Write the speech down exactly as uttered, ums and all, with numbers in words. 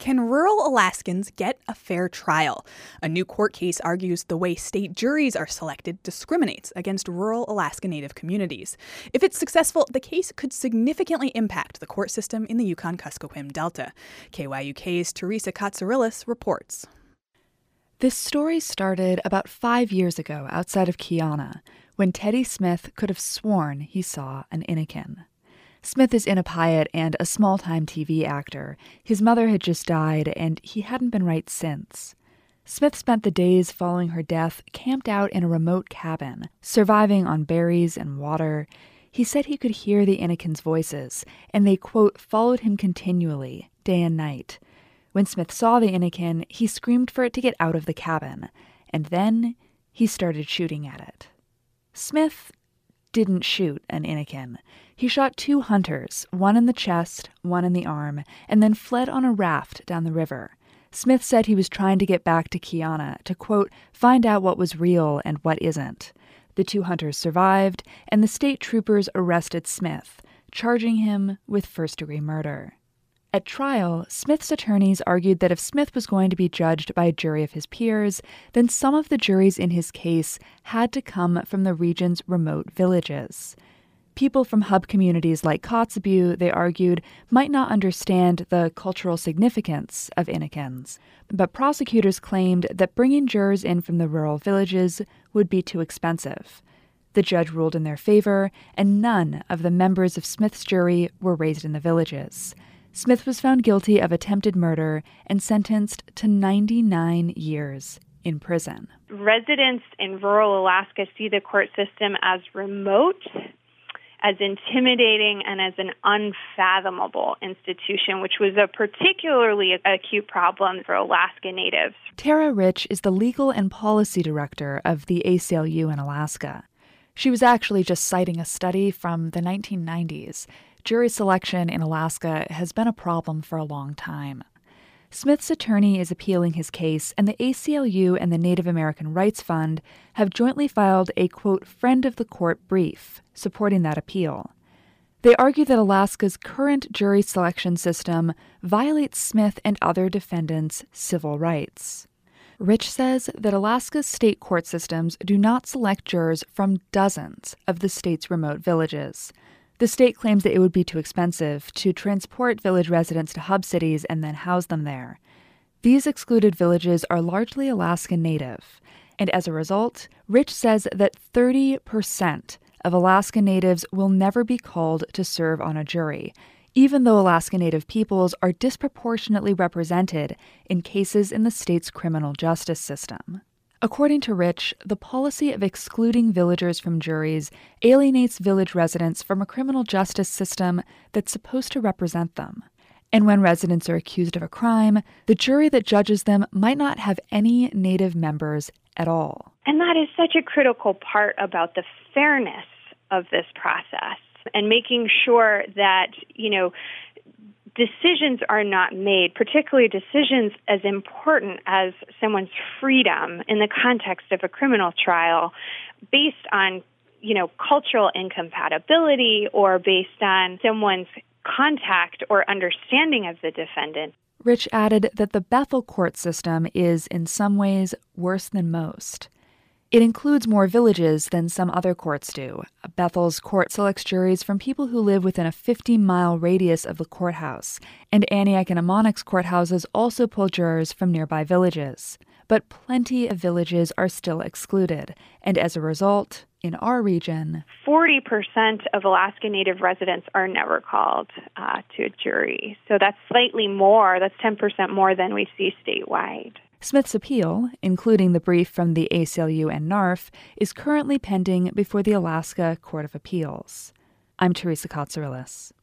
Can rural Alaskans get a fair trial? A new court case argues the way state juries are selected discriminates against rural Alaska Native communities. If it's successful, the case could significantly impact the court system in the Yukon-Kuskokwim Delta. K Y U K's Teresa Katsourelis reports. This story started about five years ago outside of Kiana, when Teddy Smith could have sworn he saw an Innukin. Smith is Inupiat and a small-time T V actor. His mother had just died, and he hadn't been right since. Smith spent the days following her death camped out in a remote cabin, surviving on berries and water. He said he could hear the Innukin's voices, and they, quote, followed him continually, day and night. When Smith saw the Innukin, he screamed for it to get out of the cabin, and then he started shooting at it. Smith didn't shoot an Innukin. He shot two hunters, one in the chest, one in the arm, and then fled on a raft down the river. Smith said he was trying to get back to Kiana to, quote, find out what was real and what isn't. The two hunters survived, and the state troopers arrested Smith, charging him with first-degree murder. At trial, Smith's attorneys argued that if Smith was going to be judged by a jury of his peers, then some of the juries in his case had to come from the region's remote villages. People from hub communities like Kotzebue, they argued, might not understand the cultural significance of Innukins, but prosecutors claimed that bringing jurors in from the rural villages would be too expensive. The judge ruled in their favor, and none of the members of Smith's jury were raised in the villages. Smith was found guilty of attempted murder and sentenced to ninety-nine years in prison. Residents in rural Alaska see the court system as remote, as intimidating, and as an unfathomable institution, which was a particularly acute problem for Alaska Natives. Tara Rich is the legal and policy director of the A C L U in Alaska. She was actually just citing a study from the nineteen nineties. Jury selection in Alaska has been a problem for a long time. Smith's attorney is appealing his case, and the A C L U and the Native American Rights Fund have jointly filed a, quote, friend of the court brief supporting that appeal. They argue that Alaska's current jury selection system violates Smith and other defendants' civil rights. Rich says that Alaska's state court systems do not select jurors from dozens of the state's remote villages. The state claims that it would be too expensive to transport village residents to hub cities and then house them there. These excluded villages are largely Alaska Native, and as a result, Rich says that thirty percent of Alaska Natives will never be called to serve on a jury, even though Alaska Native peoples are disproportionately represented in cases in the state's criminal justice system. According to Rich, the policy of excluding villagers from juries alienates village residents from a criminal justice system that's supposed to represent them. And when residents are accused of a crime, the jury that judges them might not have any Native members at all. And that is such a critical part about the fairness of this process and making sure that, you know, decisions are not made, particularly decisions as important as someone's freedom in the context of a criminal trial, based on, you know, cultural incompatibility or based on someone's contact or understanding of the defendant. Rich added that the Bethel court system is, in some ways, worse than most. It includes more villages than some other courts do. Bethel's court selects juries from people who live within a fifty-mile radius of the courthouse, and Aniak and Amonix courthouses also pull jurors from nearby villages. But plenty of villages are still excluded, and as a result, in our region, forty percent of Alaska Native residents are never called uh, to a jury. So that's slightly more, that's ten percent more than we see statewide. Smith's appeal, including the brief from the A C L U and NARF, is currently pending before the Alaska Court of Appeals. I'm Teresa Katsourelis.